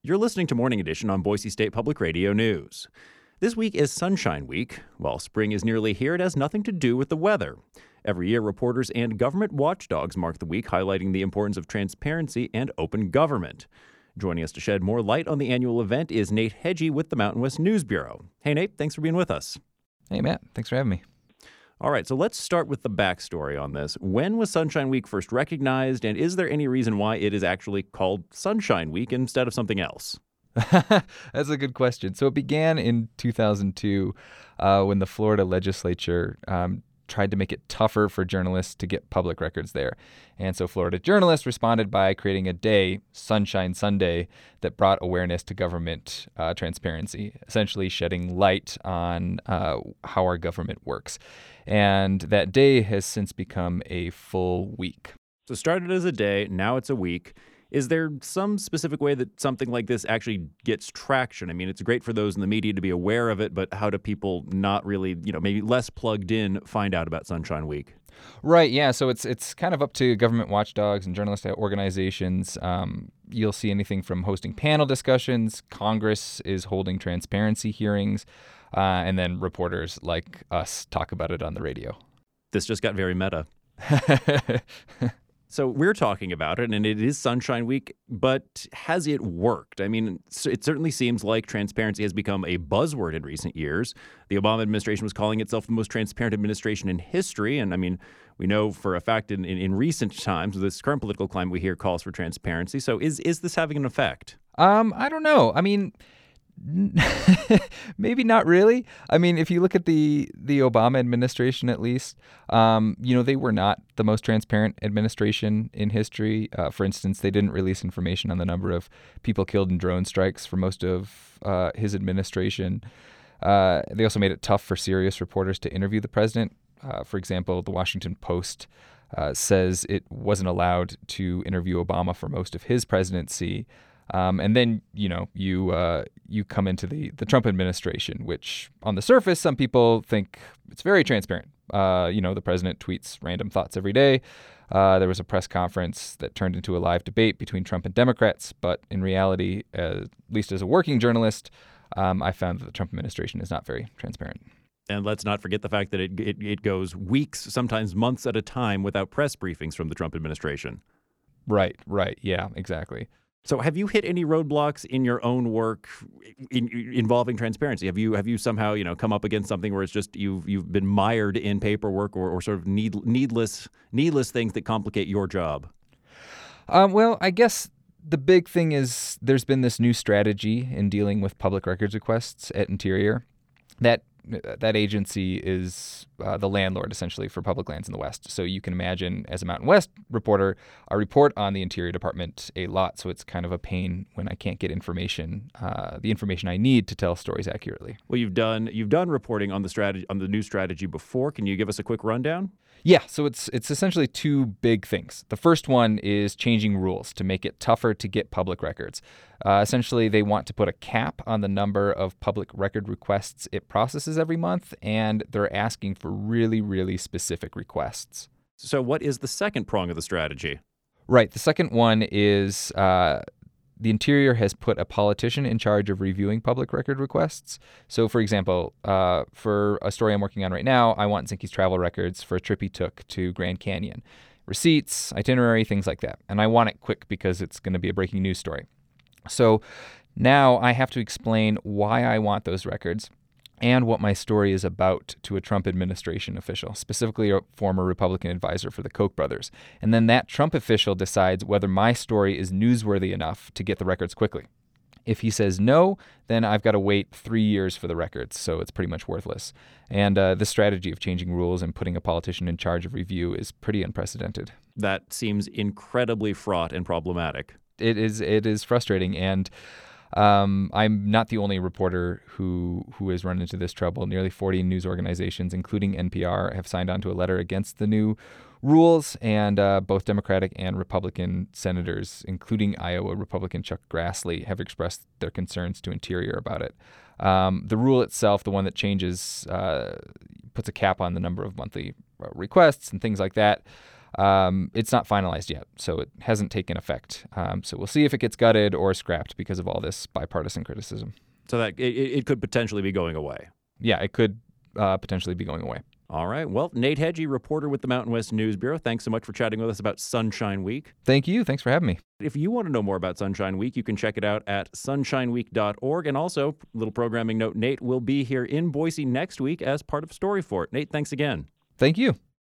You're listening to Morning Edition on Boise State Public Radio News. This week is Sunshine Week. While spring is nearly here, it has nothing to do with the weather. Every year, reporters and government watchdogs mark the week, highlighting the importance of transparency and open government. Joining us to shed more light on the annual event is Nate Hegyi with the Mountain West News Bureau. Hey, Nate, thanks for being with us. Hey, Matt. Thanks for having me. All right, so let's start with the backstory on this. When was Sunshine Week first recognized, and is there any reason why it is actually called Sunshine Week instead of something else? That's a good question. So it began in 2002 when the Florida legislature tried to make it tougher for journalists to get public records there. And so Florida journalists responded by creating a day, Sunshine Sunday, that brought awareness to government transparency, essentially shedding light on how our government works. And that day has since become a full week. So started as a day, now it's a week. Is there some specific way that something like this actually gets traction? I mean, it's great for those in the media to be aware of it, but how do people not really, maybe less plugged in, find out about Sunshine Week? Right, yeah. So it's kind of up to government watchdogs and journalist organizations. You'll see anything from hosting panel discussions. Congress is holding transparency hearings. And then reporters like us talk about it on the radio. This just got very meta. So we're talking about it, and it is Sunshine Week, but has it worked? I mean, it certainly seems like transparency has become a buzzword in recent years. The Obama administration was calling itself the most transparent administration in history, and I mean, we know for a fact in recent times, this current political climate we hear calls for transparency. So is this having an effect? I don't know. I mean, maybe not really. I mean, if you look at the Obama administration, at least, they were not the most transparent administration in history. For instance, they didn't release information on the number of people killed in drone strikes for most of his administration. They also made it tough for serious reporters to interview the president. For example, the Washington Post says it wasn't allowed to interview Obama for most of his presidency. And then, you come into the Trump administration, which on the surface, some people think it's very transparent. The president tweets random thoughts every day. There was a press conference that turned into a live debate between Trump and Democrats. But in reality, at least as a working journalist, I found that the Trump administration is not very transparent. And let's not forget the fact that it goes weeks, sometimes months at a time without press briefings from the Trump administration. Right. Yeah, exactly. So have you hit any roadblocks in your own work involving transparency? Have you somehow, come up against something where it's just you've been mired in paperwork or sort of needless things that complicate your job? Well, I guess the big thing is there's been this new strategy in dealing with public records requests at Interior. That agency is the landlord, essentially, for public lands in the West. So you can imagine, as a Mountain West reporter, I report on the Interior Department a lot, so it's kind of a pain when I can't get information, the information I need to tell stories accurately. Well, you've done reporting on the new strategy before. Can you give us a quick rundown? Yeah, so it's essentially two big things. The first one is changing rules to make it tougher to get public records. Essentially, they want to put a cap on the number of public record requests it processes every month, and they're asking for really, really specific requests. So what is the second prong of the strategy? Right. The second one is the Interior has put a politician in charge of reviewing public record requests. So, for example, for a story I'm working on right now, I want Zinke's travel records for a trip he took to Grand Canyon. Receipts, itinerary, things like that. And I want it quick because it's going to be a breaking news story. So now I have to explain why I want those records and what my story is about to a Trump administration official, specifically a former Republican advisor for the Koch brothers. And then that Trump official decides whether my story is newsworthy enough to get the records quickly. If he says no, then I've got to wait 3 years for the records, so it's pretty much worthless. And the strategy of changing rules and putting a politician in charge of review is pretty unprecedented. That seems incredibly fraught and problematic. It is frustrating, and I'm not the only reporter who has run into this trouble. Nearly 40 news organizations, including NPR, have signed on to a letter against the new rules, and both Democratic and Republican senators, including Iowa Republican Chuck Grassley, have expressed their concerns to Interior about it. The rule itself, the one that changes, puts a cap on the number of monthly requests and things like that. It's not finalized yet, so it hasn't taken effect. So we'll see if it gets gutted or scrapped because of all this bipartisan criticism. So that it could potentially be going away. Yeah, it could potentially be going away. All right. Well, Nate Hedgie, reporter with the Mountain West News Bureau, thanks so much for chatting with us about Sunshine Week. Thank you. Thanks for having me. If you want to know more about Sunshine Week, you can check it out at sunshineweek.org. And also, little programming note, Nate will be here in Boise next week as part of Story Fort. Nate, thanks again. Thank you.